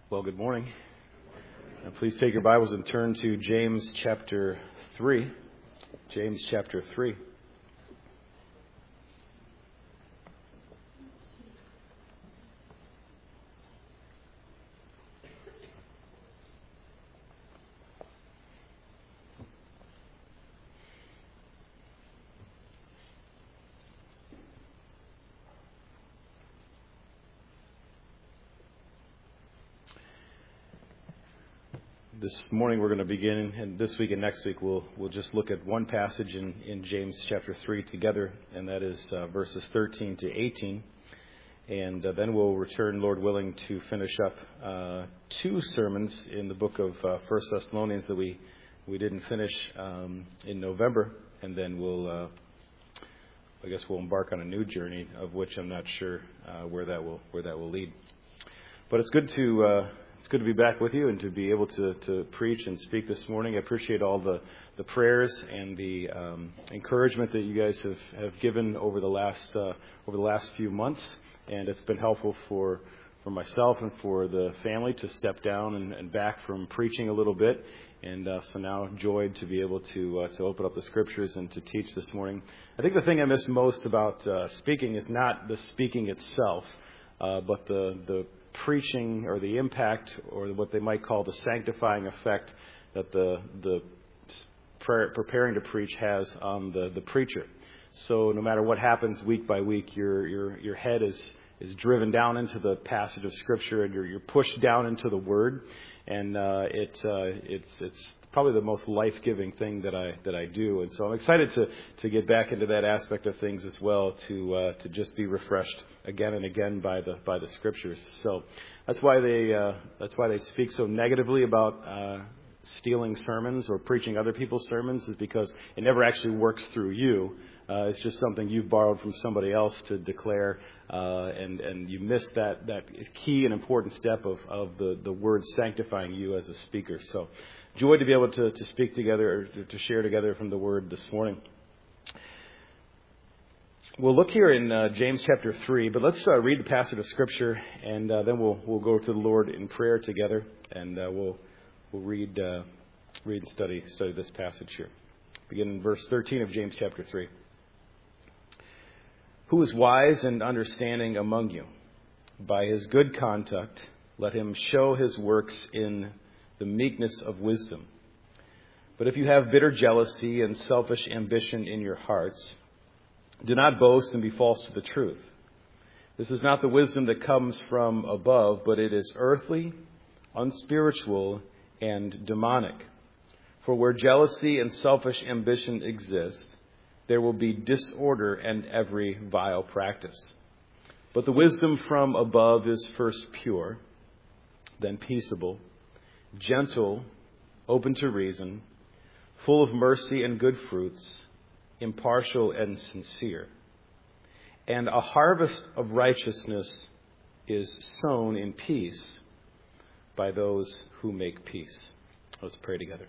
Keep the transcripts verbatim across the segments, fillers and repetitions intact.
Well, good morning. Uh, please take your Bibles and turn to James chapter three. James chapter three. This morning we're going to begin, and this week and next week we'll we'll just look at one passage in, in James chapter three together, and that is uh, verses thirteen to eighteen. And uh, then we'll return, Lord willing, to finish up uh, two sermons in the book of uh, First Thessalonians that we we didn't finish um, in November, and then we'll uh, I guess we'll embark on a new journey of which I'm not sure uh, where that will where that will lead. But it's good to. Uh, It's good to be back with you and to be able to, to preach and speak this morning. I appreciate all the, the prayers and the um, encouragement that you guys have, have given over the last uh, over the last few months, and it's been helpful for for myself and for the family to step down and, and back from preaching a little bit. And uh, so now joyed to be able to uh, to open up the scriptures and to teach this morning. I think the thing I miss most about uh, speaking is not the speaking itself, uh, but the the preaching or the impact or what they might call the sanctifying effect that the the prayer, preparing to preach has on the, the preacher. So no matter what happens week by week, your your your head is is driven down into the passage of Scripture, and you're you're pushed down into the Word, and uh, it uh, it's it's probably the most life-giving thing that I that I do. And so I'm excited to to get back into that aspect of things as well, to uh, to just be refreshed again and again by the by the Scriptures. So that's why they uh, that's why they speak so negatively about uh, stealing sermons or preaching other people's sermons, is because it never actually works through you. Uh, it's just something you've borrowed from somebody else to declare, uh, and and you miss that that key and important step of of the the Word sanctifying you as a speaker. So. Joy to be able to, to speak together, or to share together from the Word this morning. We'll look here in uh, James chapter three, but let's uh, read the passage of Scripture, and uh, then we'll we'll go to the Lord in prayer together, and uh, we'll we'll read uh, read and study study this passage here. Begin in verse thirteen of James chapter three. Who is wise and understanding among you? By his good conduct, let him show his works in the meekness of wisdom. But if you have bitter jealousy and selfish ambition in your hearts, do not boast and be false to the truth. This is not the wisdom that comes from above, but it is earthly, unspiritual, and demonic. For where jealousy and selfish ambition exist, there will be disorder and every vile practice. But the wisdom from above is first pure, then peaceable, gentle, open to reason, full of mercy and good fruits, impartial and sincere. And a harvest of righteousness is sown in peace by those who make peace. Let's pray together.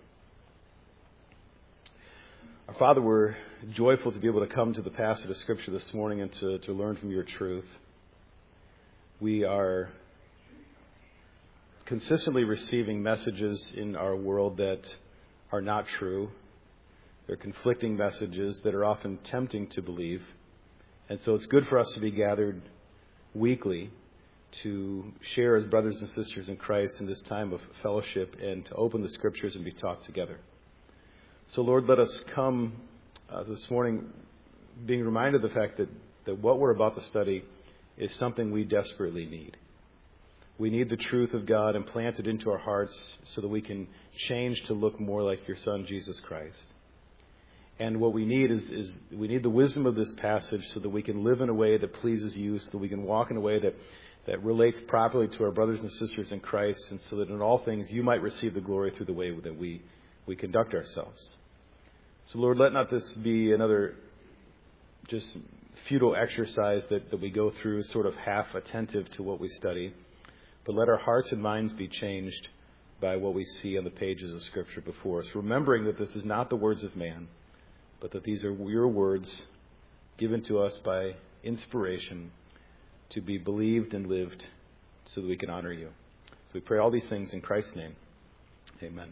Our Father, we're joyful to be able to come to the passage of Scripture this morning and to, to learn from your truth. We are consistently receiving messages in our world that are not true. They're conflicting messages that are often tempting to believe. And so it's good for us to be gathered weekly to share as brothers and sisters in Christ in this time of fellowship and to open the Scriptures and be taught together. So Lord, let us come uh, this morning being reminded of the fact that, that what we're about to study is something we desperately need. We need the truth of God implanted into our hearts so that we can change to look more like your Son, Jesus Christ. And what we need is, is we need the wisdom of this passage so that we can live in a way that pleases you, so that we can walk in a way that, that relates properly to our brothers and sisters in Christ, and so that in all things you might receive the glory through the way that we, we conduct ourselves. So Lord, let not this be another just futile exercise that, that we go through sort of half attentive to what we study. But let our hearts and minds be changed by what we see on the pages of Scripture before us, remembering that this is not the words of man, but that these are your words given to us by inspiration to be believed and lived so that we can honor you. So we pray all these things in Christ's name. Amen.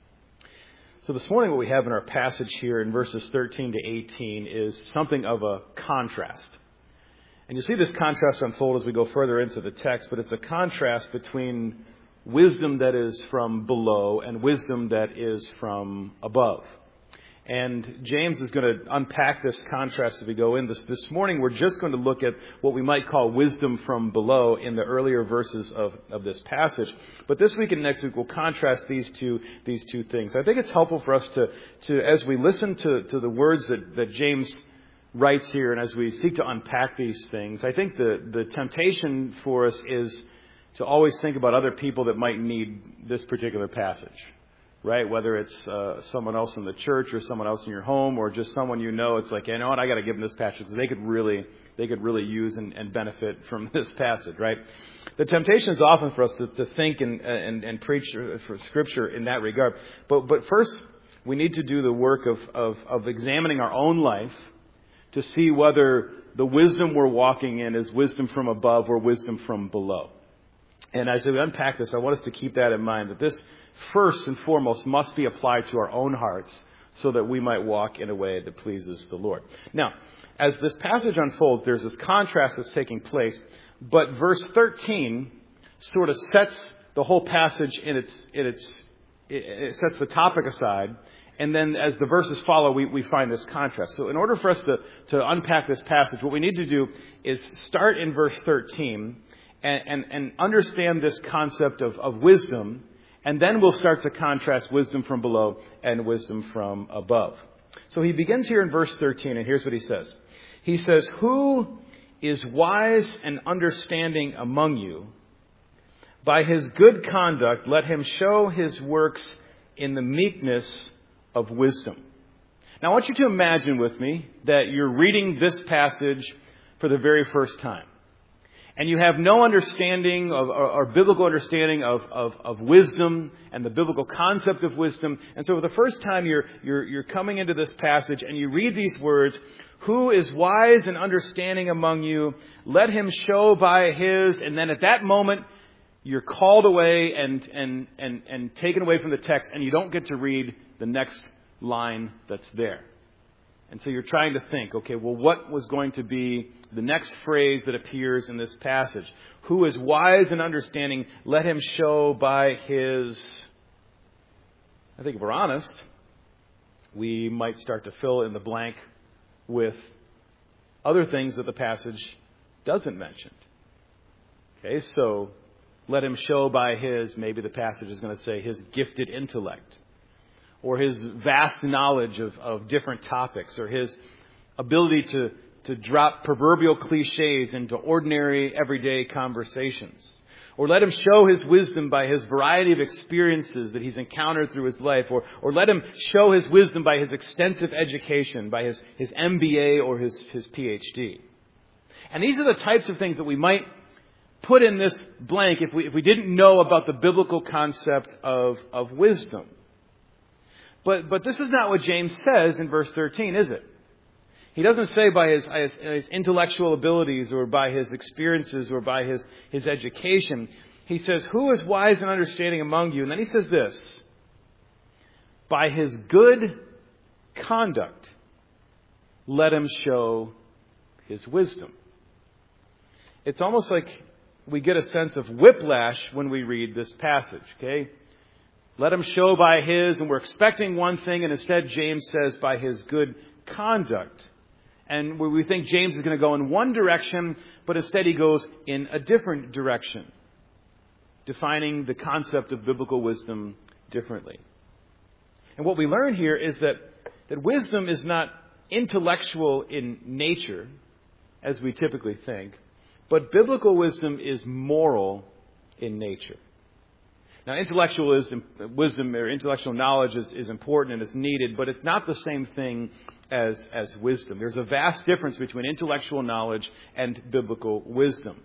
So this morning what we have in our passage here in verses thirteen to eighteen is something of a contrast. And you'll see this contrast unfold as we go further into the text, but it's a contrast between wisdom that is from below and wisdom that is from above. And James is going to unpack this contrast as we go in. This, this morning we're just going to look at what we might call wisdom from below in the earlier verses of, of this passage. But this week and next week we'll contrast these two these two things. I think it's helpful for us to, to as we listen to, to the words that, that James writes here and as we seek to unpack these things, I think the, the temptation for us is to always think about other people that might need this particular passage. Right? Whether it's uh, someone else in the church or someone else in your home or just someone you know, it's like, you know what, I got to give them this passage because they could really, they could really use and, and benefit from this passage, right? The temptation is often for us to, to think and, and, and preach for Scripture in that regard. But, but first, we need to do the work of, of, of examining our own life to see whether the wisdom we're walking in is wisdom from above or wisdom from below. And as we unpack this, I want us to keep that in mind, that this first and foremost must be applied to our own hearts so that we might walk in a way that pleases the Lord. Now, as this passage unfolds, there's this contrast that's taking place, but verse thirteen sort of sets the whole passage in its, in its, it sets the topic aside, and then as the verses follow, we, we find this contrast. So in order for us to, to unpack this passage, what we need to do is start in verse thirteen and, and, and understand this concept of, of wisdom. And then we'll start to contrast wisdom from below and wisdom from above. So he begins here in verse thirteen, and here's what he says. He says, "Who is wise and understanding among you? By his good conduct, let him show his works in the meekness of wisdom." Now, I want you to imagine with me that you're reading this passage for the very first time. And you have no understanding of, or, or biblical understanding of, of, of wisdom and the biblical concept of wisdom. And so for the first time you're, you're, you're coming into this passage and you read these words, "Who is wise and understanding among you? Let him show by his," and then at that moment you're called away and, and, and, and taken away from the text and you don't get to read the next line that's there. And so you're trying to think, okay, well, what was going to be the next phrase that appears in this passage? "Who is wise and understanding, let him show by his..." I think if we're honest, we might start to fill in the blank with other things that the passage doesn't mention. Okay, so let him show by his, maybe the passage is going to say his gifted intellect, or his vast knowledge of, of different topics, or his ability to, to drop proverbial cliches into ordinary, everyday conversations. Or let him show his wisdom by his variety of experiences that he's encountered through his life. Or, or let him show his wisdom by his extensive education, by his, his M B A or his, his P H D. And these are the types of things that we might put in this blank if we, if we didn't know about the biblical concept of, of wisdom. But, but this is not what James says in verse thirteen, is it? He doesn't say by his, his, his intellectual abilities or by his experiences or by his, his education. He says, "Who is wise and understanding among you?" And then he says this, "By his good conduct, let him show his wisdom." It's almost like we get a sense of whiplash when we read this passage, okay? Let him show by his, and we're expecting one thing, and instead James says by his good conduct. And we think James is going to go in one direction, but instead he goes in a different direction, defining the concept of biblical wisdom differently. And what we learn here is that, that wisdom is not intellectual in nature, as we typically think, but biblical wisdom is moral in nature. Now, intellectualism, wisdom or intellectual knowledge is, is important and is needed, but it's not the same thing as, as wisdom. There's a vast difference between intellectual knowledge and biblical wisdom.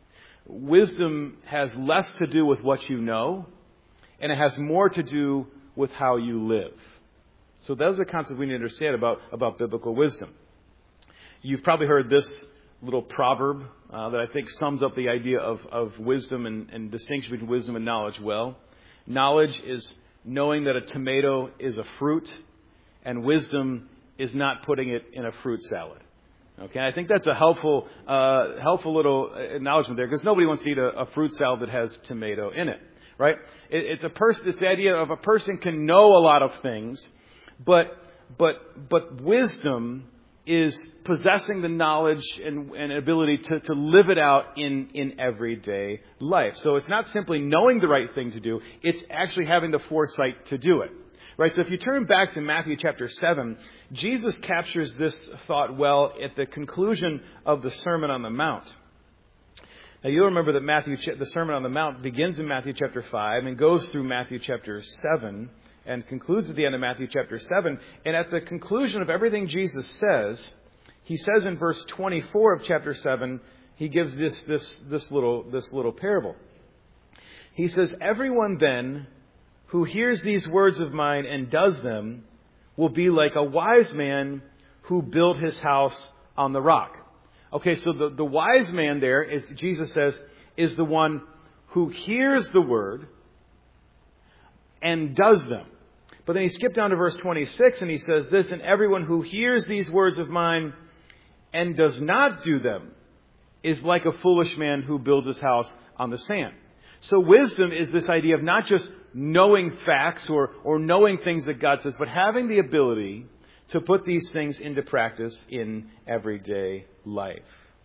Wisdom has less to do with what you know, and it has more to do with how you live. So those are the concepts we need to understand about, about biblical wisdom. You've probably heard this little proverb uh, that I think sums up the idea of, of wisdom and, and distinction between wisdom and knowledge well. Knowledge is knowing that a tomato is a fruit, and wisdom is not putting it in a fruit salad. Okay, I think that's a helpful, uh, helpful little acknowledgement there, because nobody wants to eat a, a fruit salad that has tomato in it, right? It, it's a person. It's the idea of a person can know a lot of things, but but but wisdom is possessing the knowledge and, and ability to, to live it out in, in everyday life. So it's not simply knowing the right thing to do, it's actually having the foresight to do it. Right? So if you turn back to Matthew chapter seven, Jesus captures this thought well at the conclusion of the Sermon on the Mount. Now you'll remember that Matthew, the Sermon on the Mount begins in Matthew chapter five and goes through Matthew chapter seven. And concludes at the end of Matthew chapter seven. And at the conclusion of everything Jesus says, he says in verse twenty-four of chapter seven, he gives this, this, this little, this little parable. He says, "Everyone then who hears these words of mine and does them will be like a wise man who built his house on the rock." Okay, so the, the wise man there, is, Jesus says, is the one who hears the word and does them. But then he skipped down to verse twenty-six and he says this, "And everyone who hears these words of mine and does not do them is like a foolish man who builds his house on the sand." So wisdom is this idea of not just knowing facts or, or knowing things that God says, but having the ability to put these things into practice in everyday life.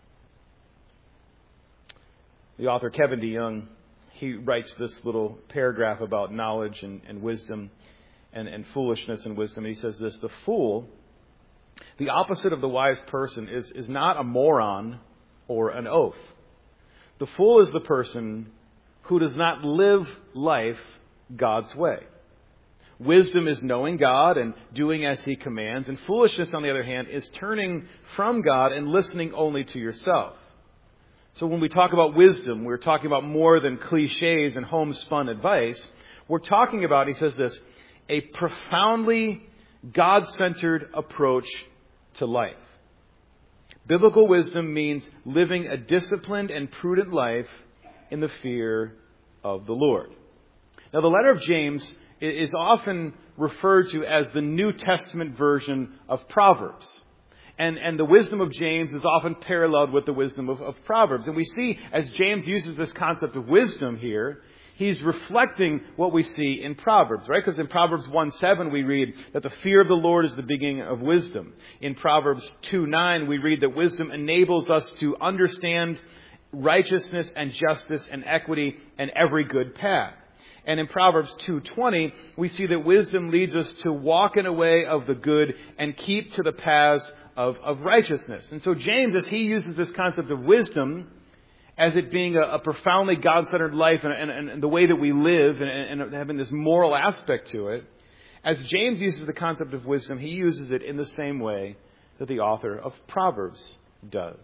The author Kevin DeYoung, he writes this little paragraph about knowledge and, and wisdom and, and foolishness and wisdom. And he says this: "The fool, the opposite of the wise person, is, is not a moron or an oaf. The fool is the person who does not live life God's way. Wisdom is knowing God and doing as He commands. And foolishness, on the other hand, is turning from God and listening only to yourself." So when we talk about wisdom, we're talking about more than cliches and homespun advice. We're talking about, he says this, a profoundly God-centered approach to life. Biblical wisdom means living a disciplined and prudent life in the fear of the Lord. Now, the letter of James is often referred to as the New Testament version of Proverbs. And, and the wisdom of James is often paralleled with the wisdom of, of Proverbs. And we see, as James uses this concept of wisdom here, he's reflecting what we see in Proverbs, right? Because in Proverbs one seven we read that the fear of the Lord is the beginning of wisdom. In Proverbs two nine we read that wisdom enables us to understand righteousness and justice and equity and every good path. And in Proverbs two twenty, we see that wisdom leads us to walk in a way of the good and keep to the paths of, of righteousness. And so James, as he uses this concept of wisdom as it being a, a profoundly God-centered life and, and, and the way that we live and, and having this moral aspect to it, as James uses the concept of wisdom, he uses it in the same way that the author of Proverbs does.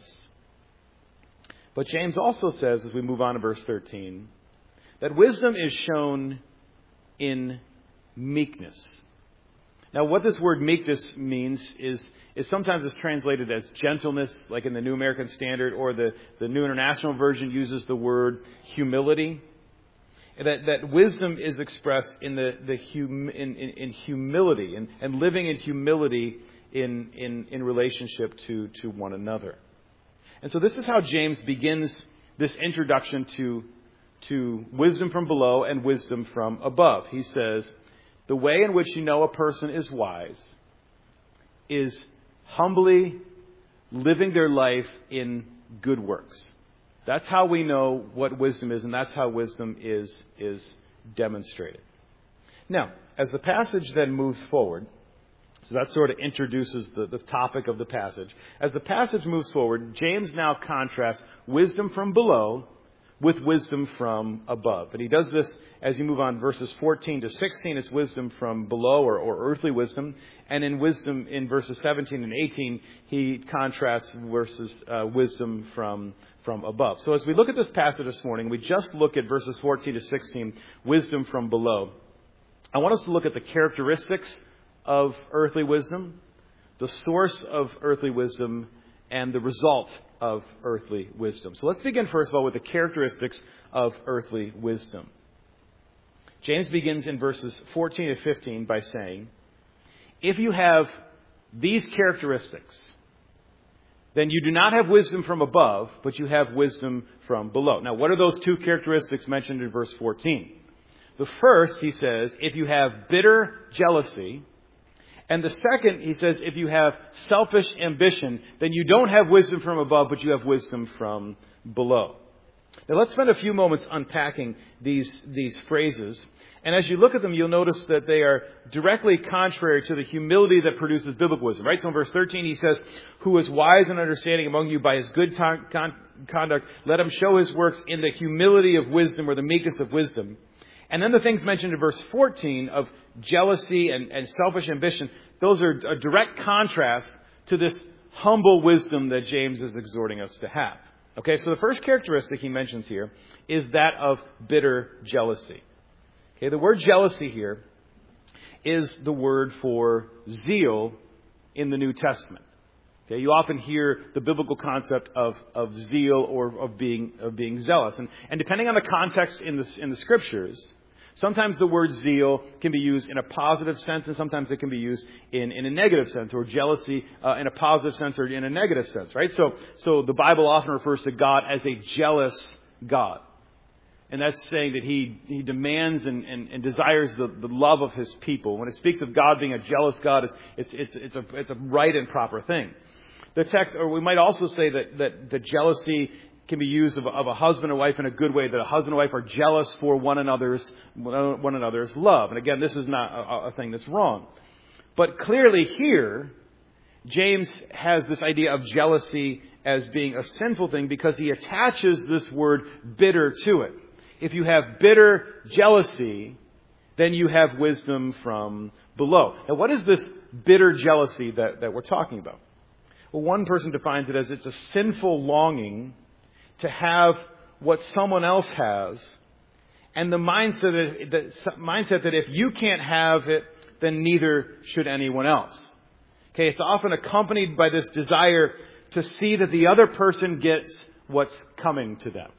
But James also says, as we move on to verse thirteen, that wisdom is shown in meekness. Now, what this word meekness means is, is sometimes it's translated as gentleness, like in the New American Standard, or the, the New International Version uses the word humility. That, that wisdom is expressed in the, the hum, in, in, in humility and, and living in humility in, in, in relationship to, to one another. And so this is how James begins this introduction to, to wisdom from below and wisdom from above. He says, "The way in which you know a person is wise is humbly living their life in good works." That's how we know what wisdom is, and that's how wisdom is, is demonstrated. Now, as the passage then moves forward, so that sort of introduces the, the topic of the passage. As the passage moves forward, James now contrasts wisdom from below with wisdom from above. And he does this as you move on verses fourteen to sixteen. It's wisdom from below, or, or earthly wisdom. And in wisdom in verses seventeen and eighteen, he contrasts versus uh, wisdom from, from above. So as we look at this passage this morning, we just look at verses fourteen to sixteen, wisdom from below. I want us to look at the characteristics of earthly wisdom, the source of earthly wisdom, and the result of earthly wisdom. So let's begin first of all with the characteristics of earthly wisdom. James begins in verses fourteen to fifteen by saying, if you have these characteristics, then you do not have wisdom from above, but you have wisdom from below. Now, what are those two characteristics mentioned in verse fourteen? The first, he says, if you have bitter jealousy. And the second, he says, if you have selfish ambition, then you don't have wisdom from above, but you have wisdom from below. Now, let's spend a few moments unpacking these, these phrases. And as you look at them, you'll notice that they are directly contrary to the humility that produces biblical wisdom. Right? So in verse thirteen, he says, who is wise and understanding among you by his good con- con- conduct, let him show his works in the humility of wisdom or the meekness of wisdom. And then the things mentioned in verse fourteen of jealousy and, and selfish ambition, those are a direct contrast to this humble wisdom that James is exhorting us to have. Okay, so the first characteristic he mentions here is that of bitter jealousy. Okay, the word jealousy here is the word for zeal in the New Testament. Okay, you often hear the biblical concept of, of zeal or of being of being zealous, and, and depending on the context in the in the scriptures, sometimes the word zeal can be used in a positive sense, and sometimes it can be used in, in a negative sense, or jealousy uh, in a positive sense or in a negative sense, right? So, so the Bible often refers to God as a jealous God. And that's saying that he, he demands and, and, and desires the, the love of his people. When it speaks of God being a jealous God, it's, it's, it's, it's, a, it's a right and proper thing. The text, or we might also say that, that the jealousy can be used of, of a husband and wife in a good way, that a husband and wife are jealous for one another's one another's love. And again, this is not a, a thing that's wrong. But clearly here, James has this idea of jealousy as being a sinful thing because he attaches this word bitter to it. If you have bitter jealousy, then you have wisdom from below. Now, what is this bitter jealousy that, that we're talking about? Well, one person defines it as it's a sinful longing to have what someone else has, and the mindset that, the mindset that if you can't have it, then neither should anyone else. Okay, it's often accompanied by this desire to see that the other person gets what's coming to them.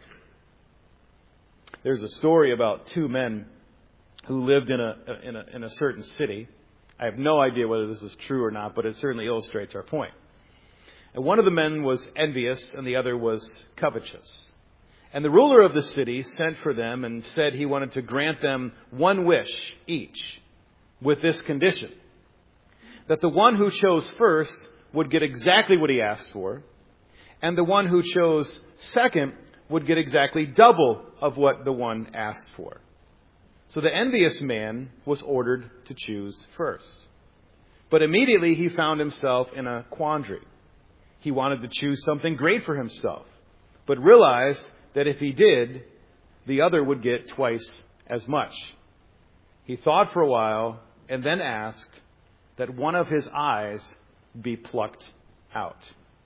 There's a story about two men who lived in a, in a in a certain city. I have no idea whether this is true or not, but it certainly illustrates our point. And one of the men was envious and the other was covetous. And the ruler of the city sent for them and said he wanted to grant them one wish each with this condition: that the one who chose first would get exactly what he asked for, and the one who chose second would get exactly double of what the one asked for. So the envious man was ordered to choose first. But immediately he found himself in a quandary. He wanted to choose something great for himself, but realized that if he did, the other would get twice as much. He thought for a while and then asked that one of his eyes be plucked out.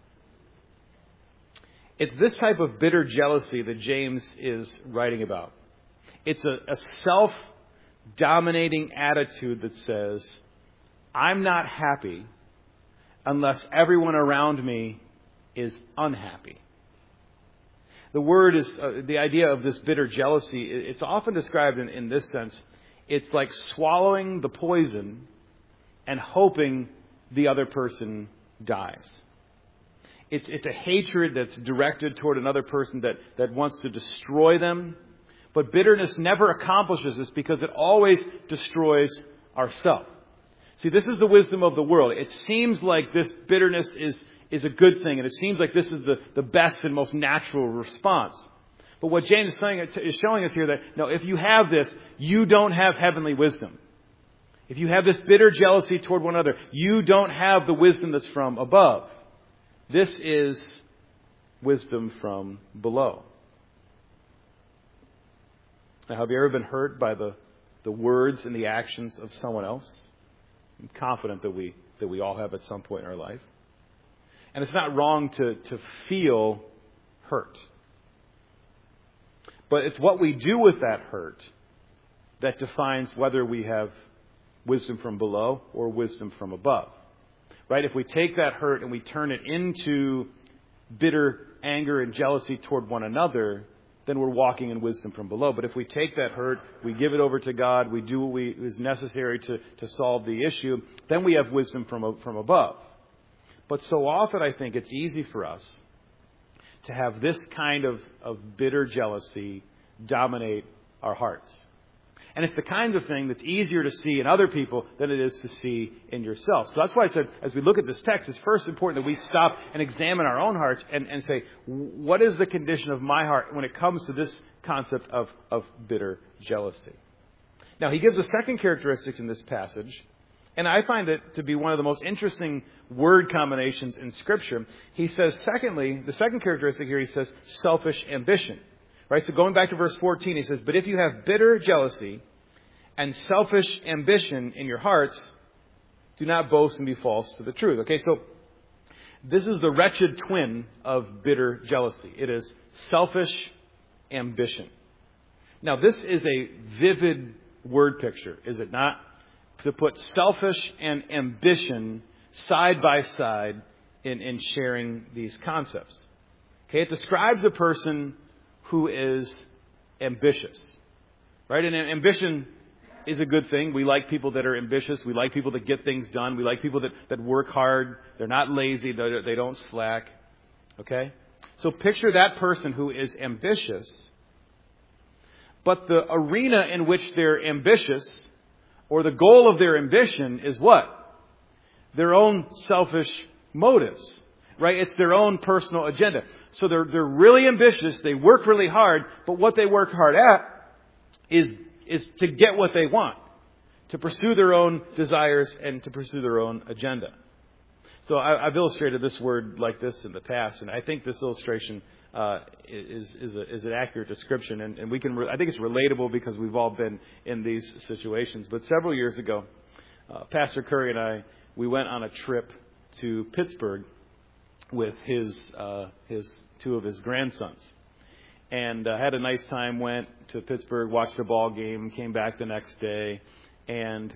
It's this type of bitter jealousy that James is writing about. It's a, a self-dominating attitude that says, I'm not happy unless everyone around me is unhappy. The word is, uh, the idea of this bitter jealousy, it's often described in, in this sense. It's like swallowing the poison and hoping the other person dies. It's, it's a hatred that's directed toward another person that, that wants to destroy them. But bitterness never accomplishes this because it always destroys ourselves. See, this is the wisdom of the world. It seems like this bitterness is, is a good thing, and it seems like this is the, the best and most natural response. But what James is, saying, is showing us here that, no, if you have this, you don't have heavenly wisdom. If you have this bitter jealousy toward one another, you don't have the wisdom that's from above. This is wisdom from below. Now, have you ever been hurt by the, the words and the actions of someone else? I'm confident that we that we all have at some point in our life. And it's not wrong to, to feel hurt. But it's what we do with that hurt that defines whether we have wisdom from below or wisdom from above. Right? If we take that hurt and we turn it into bitter anger and jealousy toward one another, then we're walking in wisdom from below. But if we take that hurt, we give it over to God, we do what we, is necessary to, to solve the issue, then we have wisdom from, from above. But so often I think it's easy for us to have this kind of, of bitter jealousy dominate our hearts. And it's the kind of thing that's easier to see in other people than it is to see in yourself. So that's why I said, as we look at this text, it's first important that we stop and examine our own hearts and, and say, what is the condition of my heart when it comes to this concept of, of bitter jealousy? Now, he gives a second characteristic in this passage, and I find it to be one of the most interesting word combinations in Scripture. He says, secondly, the second characteristic here, he says, selfish ambition. Right, so going back to verse fourteen, he says, but if you have bitter jealousy and selfish ambition in your hearts, do not boast and be false to the truth. Okay, so this is the wretched twin of bitter jealousy. It is selfish ambition. Now, this is a vivid word picture, is it not? To put selfish and ambition side by side in, in sharing these concepts. Okay, it describes a person who is ambitious, right? And ambition is a good thing. We like people that are ambitious. We like people that get things done. We like people that, that work hard. They're not lazy. They they don't slack. Okay? So picture that person who is ambitious, but the arena in which they're ambitious, or the goal of their ambition, is what? Their own selfish motives. Right? It's their own personal agenda. So they're they're really ambitious. They work really hard. But what they work hard at is is to get what they want, to pursue their own desires and to pursue their own agenda. So I, I've illustrated this word like this in the past, and I think this illustration uh, is is, a, is an accurate description. And, and we can re- I think it's relatable because we've all been in these situations. But several years ago, uh, Pastor Curry and I we went on a trip to Pittsburgh with his uh, his two of his grandsons, and uh, had a nice time. Went to Pittsburgh, watched a ball game, came back the next day, and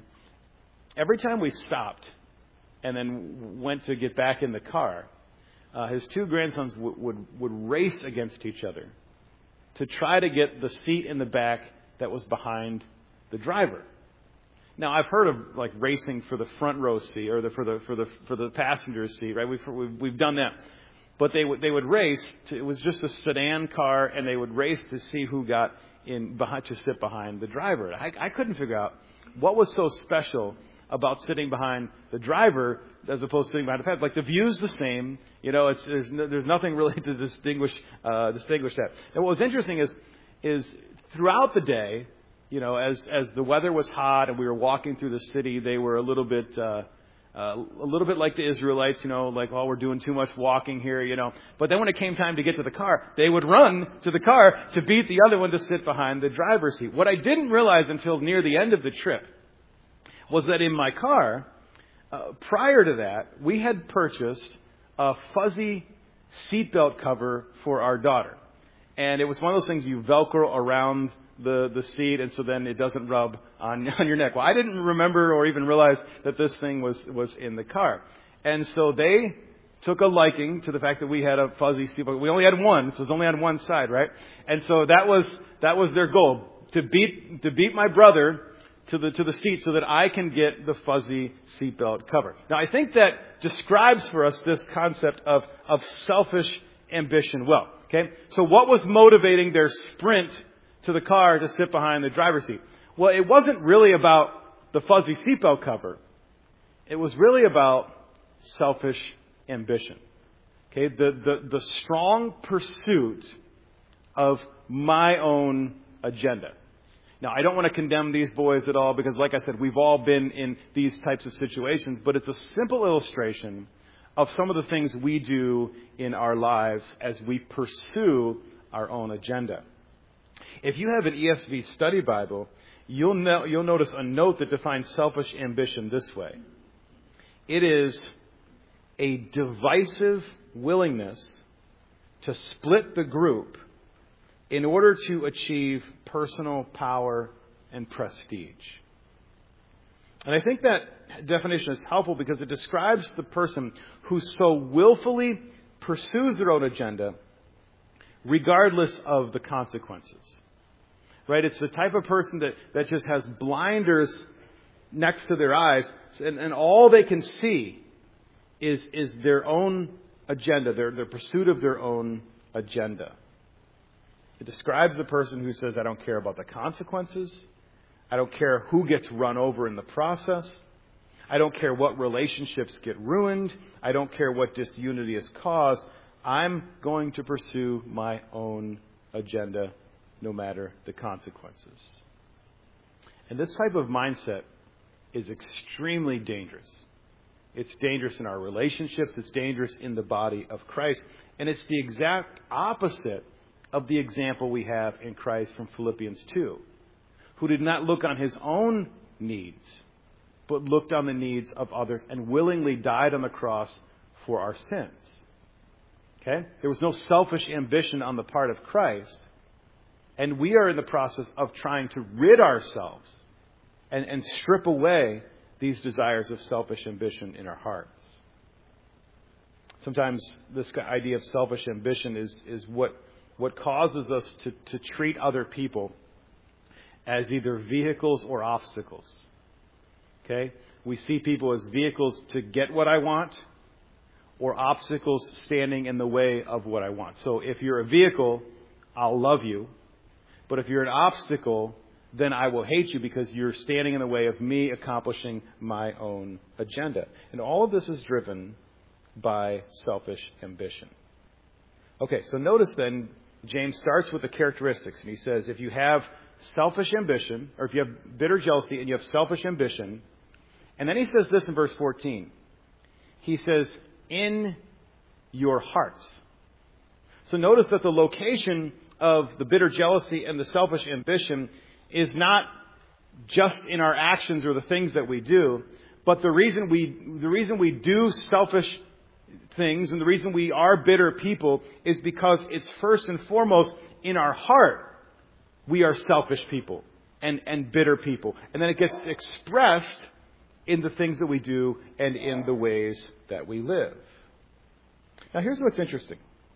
every time we stopped and then went to get back in the car, uh, his two grandsons w- would would race against each other to try to get the seat in the back that was behind the driver. Now, I've heard of like racing for the front row seat or the, for the for the for the passenger seat, right? We've we've, we've done that, but they would they would race. To, it was just a sedan car, and they would race to see who got in behind to sit behind the driver. I, I couldn't figure out what was so special about sitting behind the driver as opposed to sitting behind the passenger. Like the view's the same, you know. It's there's no, there's nothing really to distinguish uh, distinguish that. And what was interesting is is throughout the day. You know, as as the weather was hot and we were walking through the city, they were a little bit uh, uh, a little bit like the Israelites, you know, like, oh, we're doing too much walking here, you know. But then when it came time to get to the car, they would run to the car to beat the other one to sit behind the driver's seat. What I didn't realize until near the end of the trip was that in my car, uh, prior to that, we had purchased a fuzzy seatbelt cover for our daughter. And it was one of those things you Velcro around the the seat, and so then it doesn't rub on on your neck. Well, I didn't remember or even realize that this thing was was in the car, and so they took a liking to the fact that we had a fuzzy seatbelt. We only had one, so it was only on one side, right? And so that was that was their goal, to beat to beat my brother to the to the seat so that I can get the fuzzy seatbelt cover. Now, I think that describes for us this concept of of selfish ambition well. Okay, so what was motivating their sprint to the car to sit behind the driver's seat? Well, it wasn't really about the fuzzy seatbelt cover. It was really about selfish ambition. Okay, the, the, the strong pursuit of my own agenda. Now, I don't want to condemn these boys at all because, like I said, we've all been in these types of situations, but it's a simple illustration of some of the things we do in our lives as we pursue our own agenda. If you have an E S V study Bible, you'll know, you'll notice a note that defines selfish ambition this way. It is a divisive willingness to split the group in order to achieve personal power and prestige. And I think that definition is helpful because it describes the person who so willfully pursues their own agenda regardless of the consequences. Right? It's the type of person that, that just has blinders next to their eyes, and, and all they can see is, is their own agenda, their, their pursuit of their own agenda. It describes the person who says, I don't care about the consequences. I don't care who gets run over in the process. I don't care what relationships get ruined. I don't care what disunity is caused. I'm going to pursue my own agenda no matter the consequences. And this type of mindset is extremely dangerous. It's dangerous in our relationships. It's dangerous in the body of Christ. And it's the exact opposite of the example we have in Christ from Philippians two, who did not look on his own needs, but looked on the needs of others and willingly died on the cross for our sins. Okay? There was no selfish ambition on the part of Christ. And we are in the process of trying to rid ourselves and, and strip away these desires of selfish ambition in our hearts. Sometimes this idea of selfish ambition is, is what, what causes us to, to treat other people as either vehicles or obstacles. Okay? We see people as vehicles to get what I want, or obstacles standing in the way of what I want. So if you're a vehicle, I'll love you. But if you're an obstacle, then I will hate you because you're standing in the way of me accomplishing my own agenda. And all of this is driven by selfish ambition. Okay, so notice then, James starts with the characteristics. And he says, if you have selfish ambition, or if you have bitter jealousy and you have selfish ambition, and then he says this in verse fourteen. He says, in your hearts. So notice that the location of the bitter jealousy and the selfish ambition is not just in our actions or the things that we do, but the reason we the reason we do selfish things and the reason we are bitter people is because it's first and foremost in our heart we are selfish people and, and bitter people. And then it gets expressed in the things that we do and in the ways that we live. Now here's what's interesting.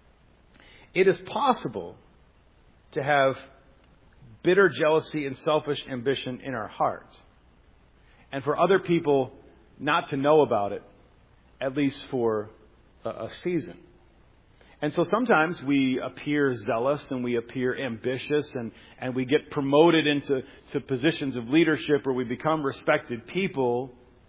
It is possible to have bitter jealousy and selfish ambition in our heart, and for other people not to know about it, at least for a, a season. And so sometimes we appear zealous and we appear ambitious and, and we get promoted into to positions of leadership where we become respected people.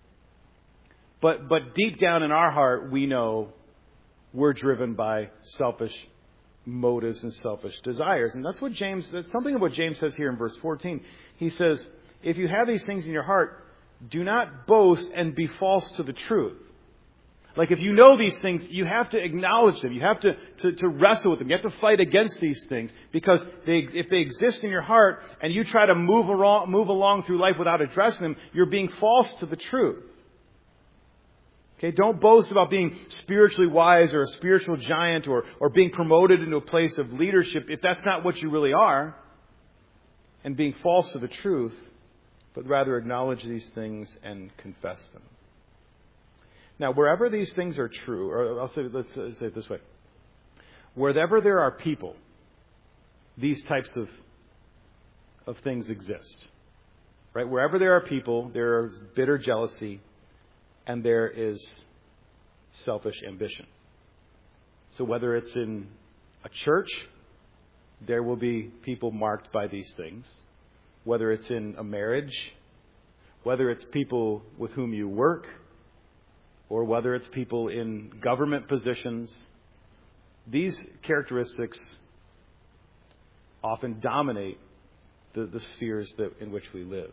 But but deep down in our heart, we know we're driven by selfish motives and selfish desires. And that's what James, that's something of what James says here in verse fourteen. He says, if you have these things in your heart, do not boast and be false to the truth. Like if you know these things, you have to acknowledge them. You have to, to, to wrestle with them. You have to fight against these things because they, if they exist in your heart and you try to move along, move along through life without addressing them, you're being false to the truth. Okay, don't boast about being spiritually wise or a spiritual giant or, or being promoted into a place of leadership if that's not what you really are, and being false to the truth, but rather acknowledge these things and confess them. Now, wherever these things are true, or I'll say, let's say it this way. Wherever there are people, these types of, of things exist. Right? Wherever there are people, there is bitter jealousy, and there is selfish ambition. So whether it's in a church, there will be people marked by these things. Whether it's in a marriage, whether it's people with whom you work, or whether it's people in government positions, these characteristics often dominate the, the spheres that, in which we live.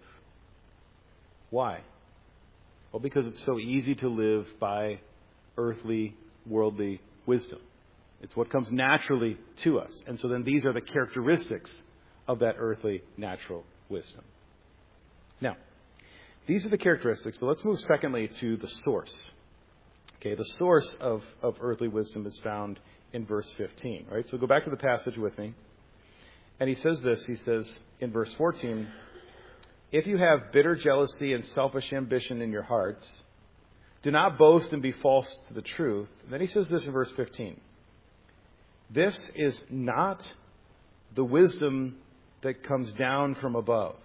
Why? Well, because it's so easy to live by earthly, worldly wisdom. It's what comes naturally to us. And so then these are the characteristics of that earthly, natural wisdom. Now, these are the characteristics, but let's move secondly to the source. Okay, the source of, of earthly wisdom is found in verse fifteen. All right, so go back to the passage with me. And he says this, he says in verse fourteen, if you have bitter jealousy and selfish ambition in your hearts, do not boast and be false to the truth. And then he says this in verse fifteen. This is not the wisdom that comes down from above,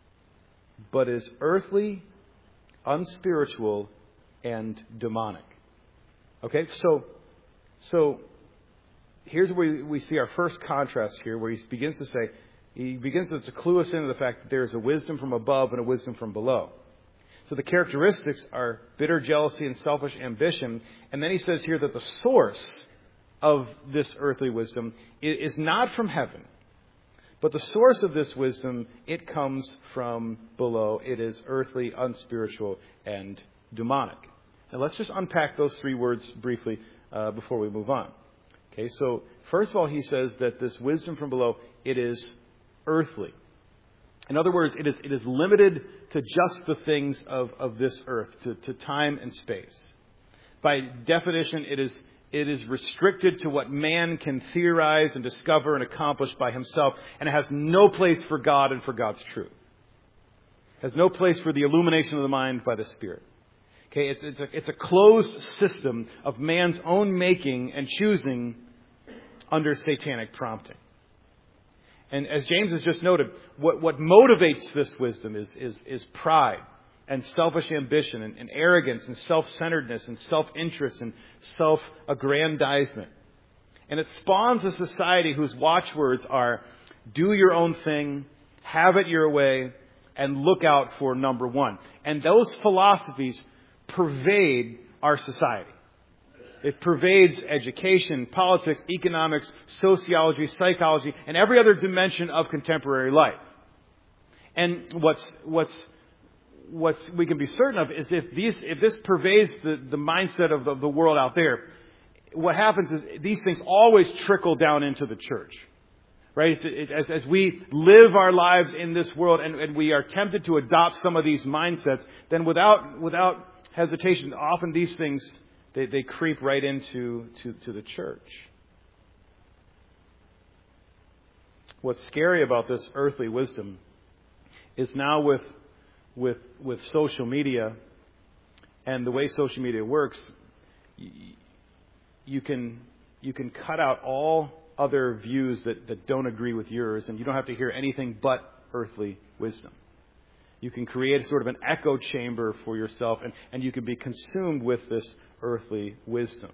but is earthly, unspiritual, and demonic. Okay, so so here's where we see our first contrast here, where he begins to say, he begins to clue us into the fact that there is a wisdom from above and a wisdom from below. So the characteristics are bitter jealousy and selfish ambition. And then he says here that the source of this earthly wisdom is not from heaven, but the source of this wisdom, it comes from below. It is earthly, unspiritual, and demonic. Now let's just unpack those three words briefly uh, before we move on. Okay, so first of all, he says that this wisdom from below, it is earthly. In other words, it is it is limited to just the things of, of this earth, to, to time and space. By definition, it is it is restricted to what man can theorize and discover and accomplish by himself, and it has no place for God and for God's truth. It has no place for the illumination of the mind by the Spirit. Okay, it's it's a it's a closed system of man's own making and choosing under satanic prompting. And as James has just noted, what, what motivates this wisdom is, is, is pride and selfish ambition and, and arrogance and self-centeredness and self-interest and self-aggrandizement. And it spawns a society whose watchwords are, do your own thing, have it your way, and look out for number one. And those philosophies pervade our society. It pervades education, politics, economics, sociology, psychology, and every other dimension of contemporary life. And what's what's what's we can be certain of is if these if this pervades the, the mindset of the, the world out there, what happens is these things always trickle down into the church. Right? It, it, as, as we live our lives in this world and, and we are tempted to adopt some of these mindsets, then without without hesitation, often these things They, they creep right into to, to the church. What's scary about this earthly wisdom is now with with with social media and the way social media works, you, you can you can cut out all other views that, that don't agree with yours, and you don't have to hear anything but earthly wisdom. You can create sort of an echo chamber for yourself, and, and you can be consumed with this earthly wisdom.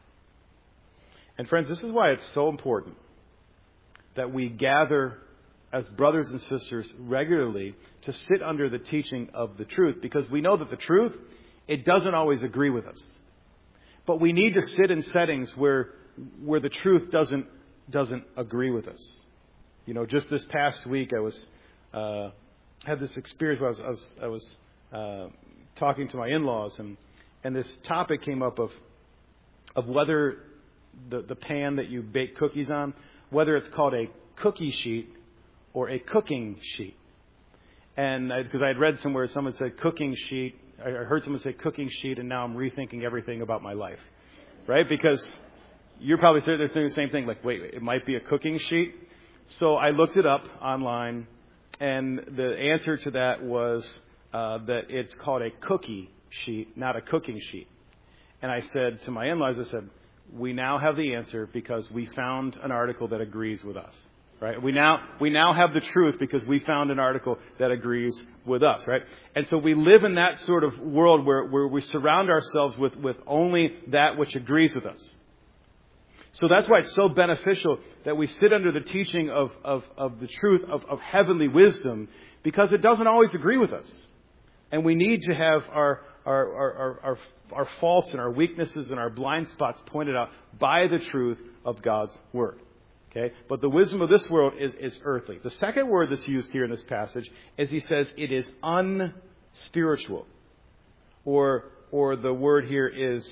And friends, this is why it's so important that we gather as brothers and sisters regularly to sit under the teaching of the truth, because we know that the truth, it doesn't always agree with us. But we need to sit in settings where where the truth doesn't doesn't agree with us. You know, just this past week I was uh, had this experience where I was I was, I was uh, talking to my in-laws, and and this topic came up of of whether the the pan that you bake cookies on, whether it's called a cookie sheet or a cooking sheet. And because I, I had read somewhere someone said cooking sheet, I heard someone say cooking sheet, and now I'm rethinking everything about my life, right? Because you're probably saying the same thing, like, wait, it might be a cooking sheet. So I looked it up online, and the answer to that was uh, that it's called a cookie sheet, not a cooking sheet. And I said to my in-laws, I said, we now have the answer because we found an article that agrees with us. Right? We now we now have the truth because we found an article that agrees with us, right? And so we live in that sort of world where, where we surround ourselves with, with only that which agrees with us. So that's why it's so beneficial that we sit under the teaching of, of, of the truth of, of heavenly wisdom, because it doesn't always agree with us. And we need to have our our our our, our, our faults and our weaknesses and our blind spots pointed out by the truth of God's Word. Okay? But the wisdom of this world is, is earthly. The second word that's used here in this passage is he says it is unspiritual. Or or the word here is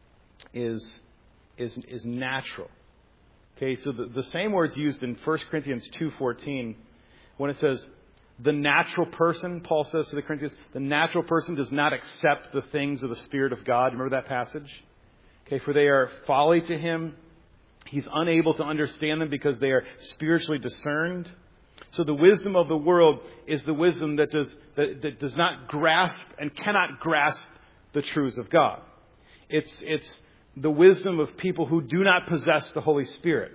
is is is natural. Okay, so the, the same word's used in First Corinthians two fourteen when it says the natural person, Paul says to the Corinthians, the natural person does not accept the things of the Spirit of God. Remember that passage? Okay, for they are folly to him. He's unable to understand them because they are spiritually discerned. So the wisdom of the world is the wisdom that does that, that does not grasp and cannot grasp the truths of God. It's it's the wisdom of people who do not possess the Holy Spirit.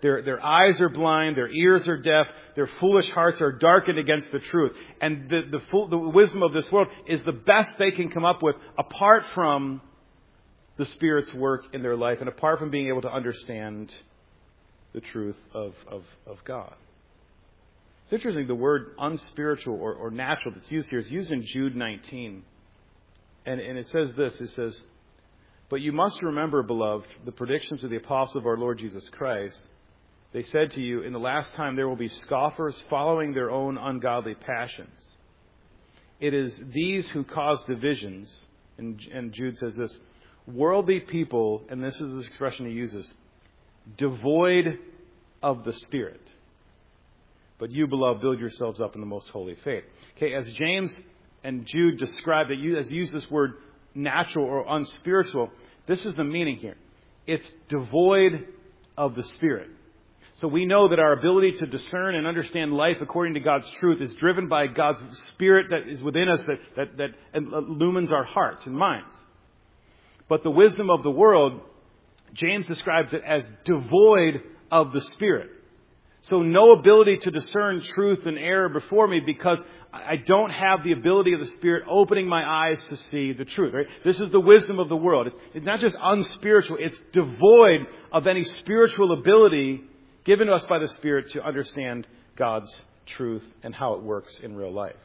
Their, their eyes are blind, their ears are deaf, their foolish hearts are darkened against the truth. And the, the, fool, the wisdom of this world is the best they can come up with apart from the Spirit's work in their life and apart from being able to understand the truth of, of, of God. It's interesting, the word unspiritual or, or natural that's used here is used in Jude nineteen. And, and it says this, it says, "But you must remember, beloved, the predictions of the apostles of our Lord Jesus Christ. They said to you, in the last time there will be scoffers following their own ungodly passions. It is these who cause divisions." And, and Jude says this, "worldly people," and this is the expression he uses, "devoid of the Spirit. But you, beloved, build yourselves up in the most holy faith." Okay, as James and Jude describe it, as use this word natural or unspiritual, this is the meaning here. It's devoid of the Spirit. So we know that our ability to discern and understand life according to God's truth is driven by God's Spirit that is within us, that, that, that illumines our hearts and minds. But the wisdom of the world, James describes it as devoid of the Spirit. So no ability to discern truth and error before me because I don't have the ability of the Spirit opening my eyes to see the truth. Right? This is the wisdom of the world. It's, it's not just unspiritual. It's devoid of any spiritual ability given to us by the Spirit to understand God's truth and how it works in real life.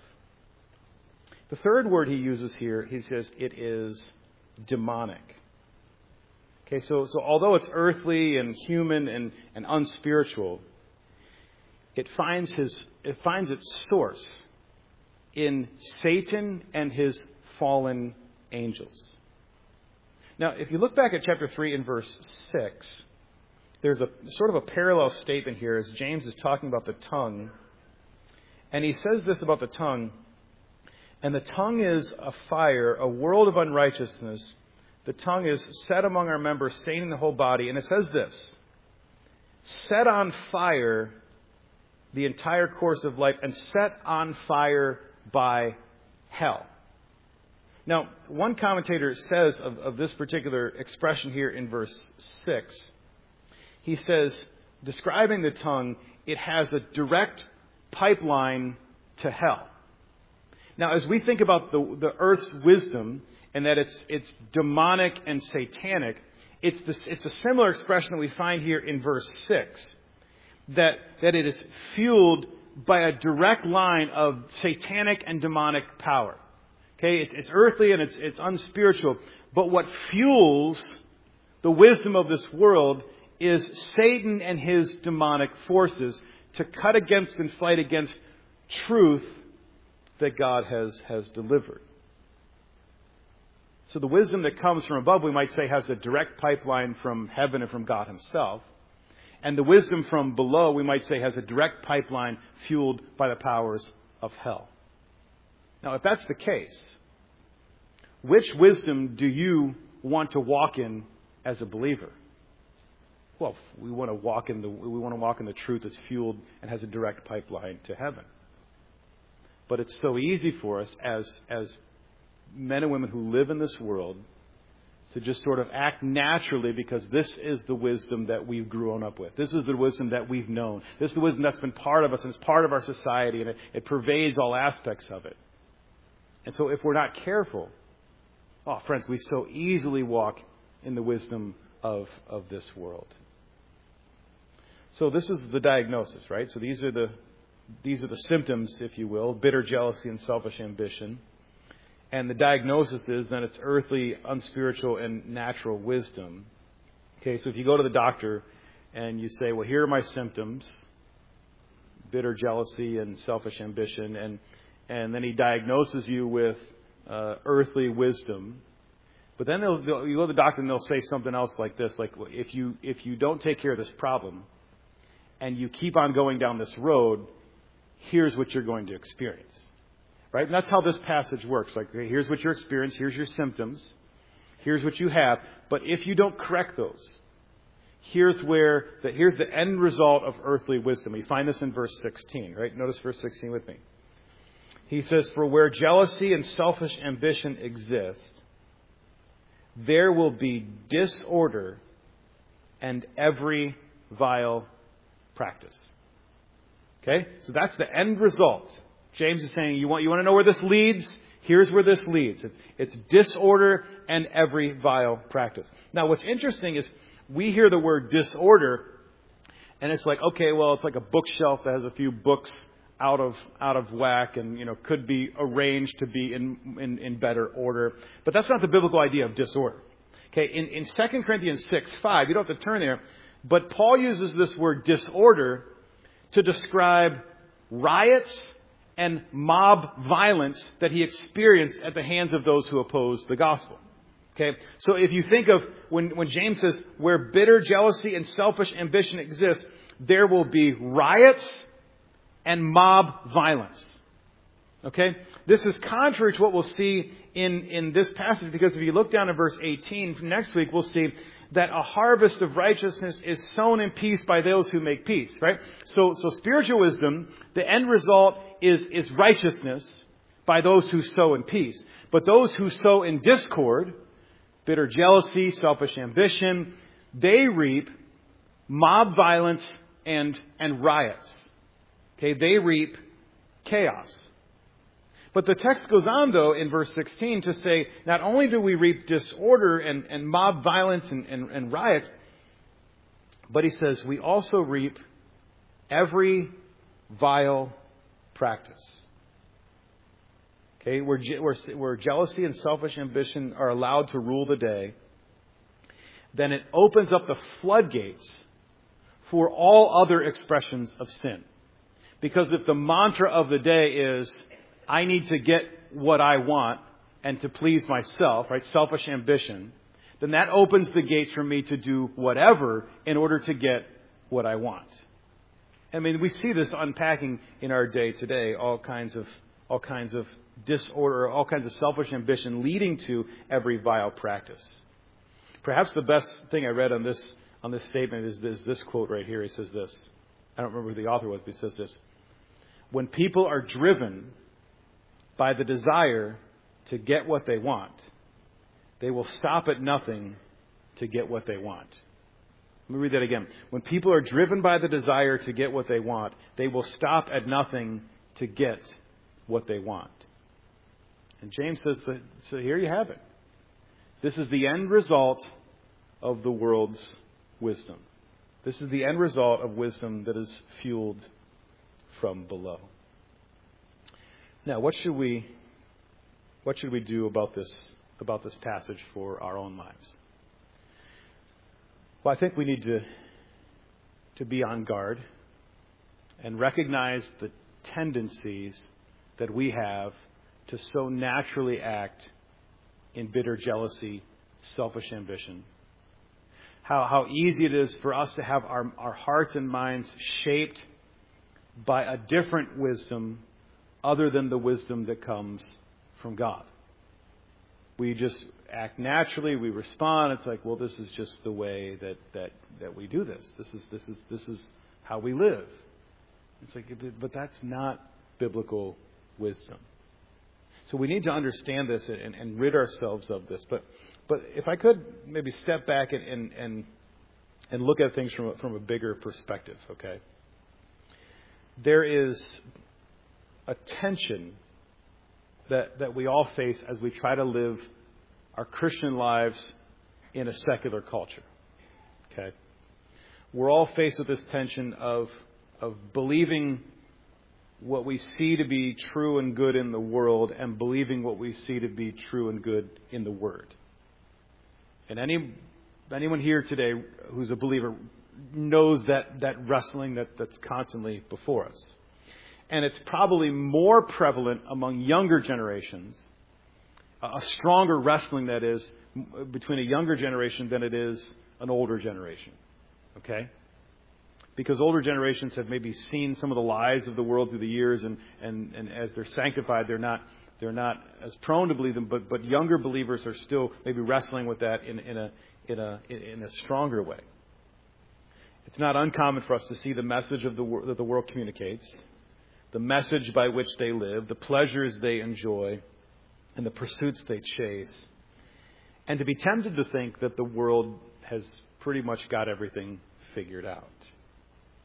The third word he uses here, he says it is demonic. Okay, so, so although it's earthly and human and, and unspiritual, it finds his it finds its source in Satan and his fallen angels. Now, if you look back at chapter three and verse six, there's a sort of a parallel statement here as James is talking about the tongue. And he says this about the tongue, "And the tongue is a fire, a world of unrighteousness. The tongue is set among our members, staining the whole body." And it says this, "set on fire the entire course of life, and set on fire by hell." Now, one commentator says of, of this particular expression here in verse six, he says, describing the tongue, it has a direct pipeline to hell. Now, as we think about the, the earth's wisdom, and that it's it's demonic and satanic, it's this, it's a similar expression that we find here in verse six. That, that it is fueled by a direct line of satanic and demonic power. Okay, it's, it's earthly and it's, it's unspiritual. But what fuels the wisdom of this world is Satan and his demonic forces to cut against and fight against truth that God has, has delivered. So the wisdom that comes from above, we might say, has a direct pipeline from heaven and from God himself. And the wisdom from below, we might say, has a direct pipeline fueled by the powers of hell. Now, if that's the case, which wisdom do you want to walk in as a believer? Well, we want to walk in the we want to walk in the truth that's fueled and has a direct pipeline to heaven. But it's so easy for us as as men and women who live in this world to just sort of act naturally because this is the wisdom that we've grown up with. This is the wisdom that we've known. This is the wisdom that's been part of us and it's part of our society, and it, it pervades all aspects of it. And so if we're not careful, oh, friends, we so easily walk in the wisdom of, of this world. So this is the diagnosis, right? So these are the these are the symptoms, if you will, bitter jealousy and selfish ambition. And the diagnosis is then it's earthly, unspiritual, and natural wisdom. Okay, so if you go to the doctor and you say, well, here are my symptoms, bitter jealousy and selfish ambition, and and then he diagnoses you with uh, earthly wisdom. But then they'll, they'll, you go to the doctor and they'll say something else like this, like if you if you don't take care of this problem and you keep on going down this road, here's what you're going to experience. Right? And that's how this passage works. Like, okay, here's what you're experiencing. Here's your symptoms. Here's what you have. But if you don't correct those, here's where, the, here's the end result of earthly wisdom. We find this in verse sixteen, right? Notice verse sixteen with me. He says, "For where jealousy and selfish ambition exist, there will be disorder and every vile practice. Okay? So that's the end result. James is saying, you want, you want to know where this leads? Here's where this leads. It's, it's disorder and every vile practice. Now, what's interesting is we hear the word disorder, and it's like, okay, well, it's like a bookshelf that has a few books out of out of whack and, you know, could be arranged to be in, in, in better order. But that's not the biblical idea of disorder. Okay, in, in Second Corinthians six five, you don't have to turn there, but Paul uses this word disorder to describe riots and mob violence that he experienced at the hands of those who oppose the gospel. Okay, so if you think of when, when James says, where bitter jealousy and selfish ambition exist, there will be riots and mob violence. Okay, this is contrary to what we'll see in, in this passage, because if you look down at verse eighteen next week, we'll see that a harvest of righteousness is sown in peace by those who make peace, right? So, so spiritual wisdom, the end result is, is righteousness by those who sow in peace. But those who sow in discord, bitter jealousy, selfish ambition, they reap mob violence and, and riots. Okay, they reap chaos. But the text goes on, though, in verse sixteen to say, not only do we reap disorder and, and mob violence and, and, and riots, but he says we also reap every vile practice. Okay, where, where, where jealousy and selfish ambition are allowed to rule the day, then it opens up the floodgates for all other expressions of sin. Because if the mantra of the day is, I need to get what I want and to please myself, right? Selfish ambition. Then that opens the gates for me to do whatever in order to get what I want. I mean, we see this unpacking in our day today, all kinds of, all kinds of disorder, all kinds of selfish ambition leading to every vile practice. Perhaps the best thing I read on this, on this statement is this, this quote right here. He says this. I don't remember who the author was, but he says this. When people are driven by the desire to get what they want, they will stop at nothing to get what they want. Let me read that again. When people are driven by the desire to get what they want, they will stop at nothing to get what they want. And James says, that, so here you have it. This is the end result of the world's wisdom. This is the end result of wisdom that is fueled from below. Now, what should we what should we do about this about this passage for our own lives? Well, I think we need to to be on guard and recognize the tendencies that we have to so naturally act in bitter jealousy, selfish ambition. How how easy it is for us to have our, our hearts and minds shaped by a different wisdom other than the wisdom that comes from God. We just act naturally, we respond. It's like, well, this is just the way that, that, that we do this. This is this is this is how we live. It's like, but that's not biblical wisdom. So we need to understand this and, and rid ourselves of this. But but if I could maybe step back and and and, and look at things from a, from a bigger perspective, okay? There is a tension that, that we all face as we try to live our Christian lives in a secular culture. Okay? We're all faced with this tension of, of believing what we see to be true and good in the world and believing what we see to be true and good in the Word. And any anyone here today who's a believer knows that, that wrestling that, that's constantly before us. And it's probably more prevalent among younger generations, a stronger wrestling that is between a younger generation than it is an older generation. Okay? Because older generations have maybe seen some of the lies of the world through the years, and, and, and as they're sanctified, they're not they're not as prone to believe them, but, but younger believers are still maybe wrestling with that in, in a in a in a stronger way. It's not uncommon for us to see the message of the that the world communicates, the message by which they live, the pleasures they enjoy, and the pursuits they chase, and to be tempted to think that the world has pretty much got everything figured out.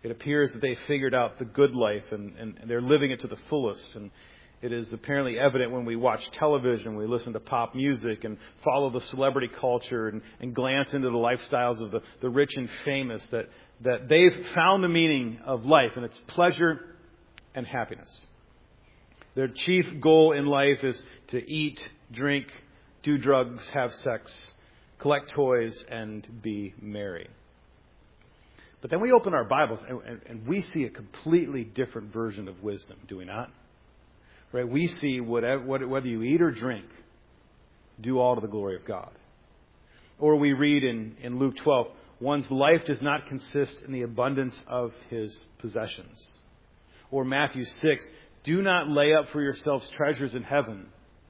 It appears that they figured out the good life and, and, and they're living it to the fullest. And it is apparently evident when we watch television, we listen to pop music and follow the celebrity culture and, and glance into the lifestyles of the, the rich and famous that, that they've found the meaning of life, and it's pleasure and happiness. Their chief goal in life is to eat, drink, do drugs, have sex, collect toys, and be merry. But then we open our Bibles and, and, and we see a completely different version of wisdom, do we not? Right? We see whatever, whether you eat or drink, do all to the glory of God. Or we read in, in Luke twelve, one's life does not consist in the abundance of his possessions. Or Matthew six, do not lay up for yourselves treasures in heaven,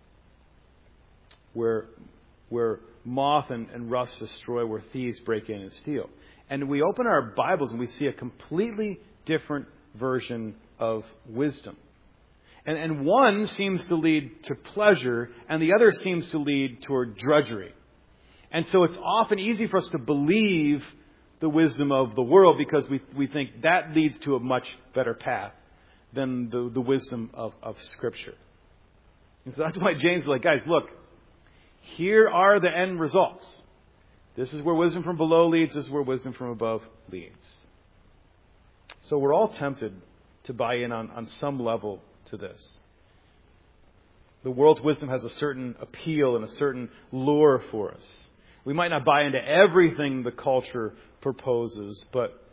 where, where moth and, and rust destroy, where thieves break in and steal. And we open our Bibles and we see a completely different version of wisdom. And, and one seems to lead to pleasure, and the other seems to lead toward drudgery. And so it's often easy for us to believe the wisdom of the world because we, we think that leads to a much better path than the, the wisdom of, of Scripture. And so that's why James is like, guys, look, here are the end results. This is where wisdom from below leads. This is where wisdom from above leads. So we're all tempted to buy in on, on some level to this. The world's wisdom has a certain appeal and a certain lure for us. We might not buy into everything the culture proposes, but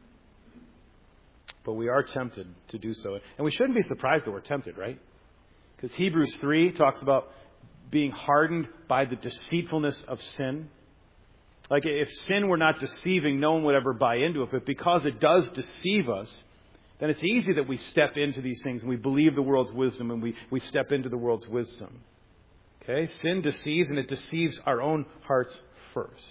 but we are tempted to do so. And we shouldn't be surprised that we're tempted, right? Because Hebrews three talks about being hardened by the deceitfulness of sin. Like if sin were not deceiving, no one would ever buy into it. But because it does deceive us, then it's easy that we step into these things and we believe the world's wisdom and we, we step into the world's wisdom. Okay? Sin deceives, and it deceives our own hearts first.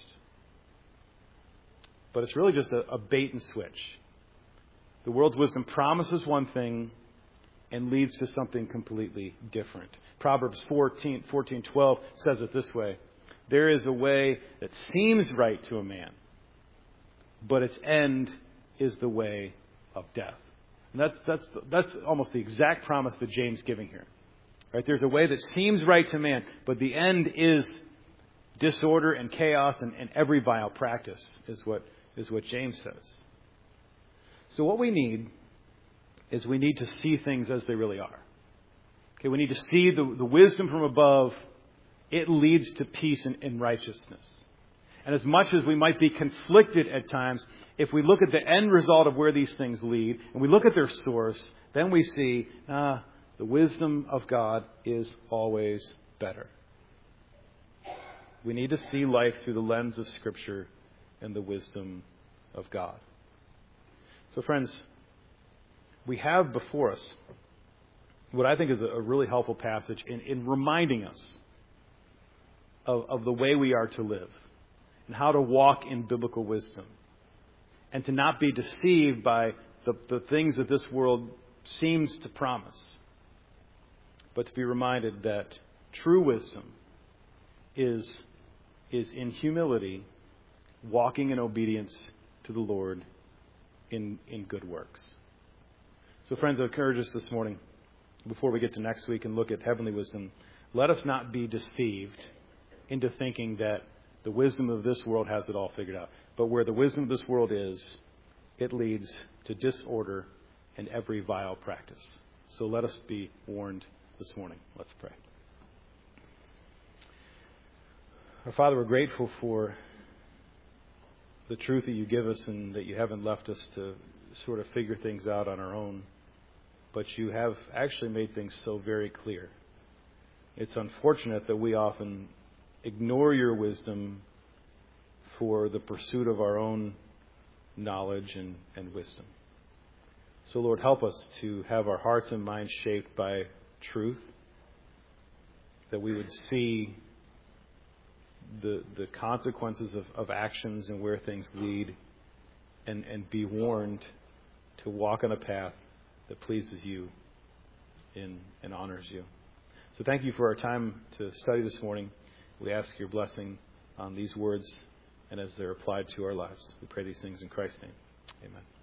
But it's really just a, a bait and switch. The world's wisdom promises one thing and leads to something completely different. Proverbs fourteen, fourteen, twelve says it this way. There is a way that seems right to a man, but its end is the way of death. And that's that's that's almost the exact promise that James is giving here. Right? There's a way that seems right to man, but the end is disorder and chaos and, and every vile practice is what is what James says. So what we need is we need to see things as they really are. Okay, we need to see the, the wisdom from above. It leads to peace and, and righteousness. And as much as we might be conflicted at times, if we look at the end result of where these things lead, and we look at their source, then we see, ah, the wisdom of God is always better. We need to see life through the lens of Scripture and the wisdom of God. So friends, we have before us what I think is a really helpful passage in, in reminding us of, of the way we are to live and how to walk in biblical wisdom and to not be deceived by the, the things that this world seems to promise, but to be reminded that true wisdom is, is in humility, walking in obedience to the Lord in, in good works. So friends, I encourage us this morning, before we get to next week and look at heavenly wisdom, let us not be deceived into thinking that the wisdom of this world has it all figured out. But where the wisdom of this world is, it leads to disorder and every vile practice. So let us be warned this morning. Let's pray. Our Father, we're grateful for the truth that you give us and that you haven't left us to sort of figure things out on our own. But you have actually made things so very clear. It's unfortunate that we often ignore your wisdom for the pursuit of our own knowledge and, and wisdom. So, Lord, help us to have our hearts and minds shaped by truth, that we would see the the consequences of, of actions and where things lead, and, and be warned to walk on a path that pleases you and, and honors you. So thank you for our time to study this morning. We ask your blessing on these words and as they're applied to our lives. We pray these things in Christ's name. Amen.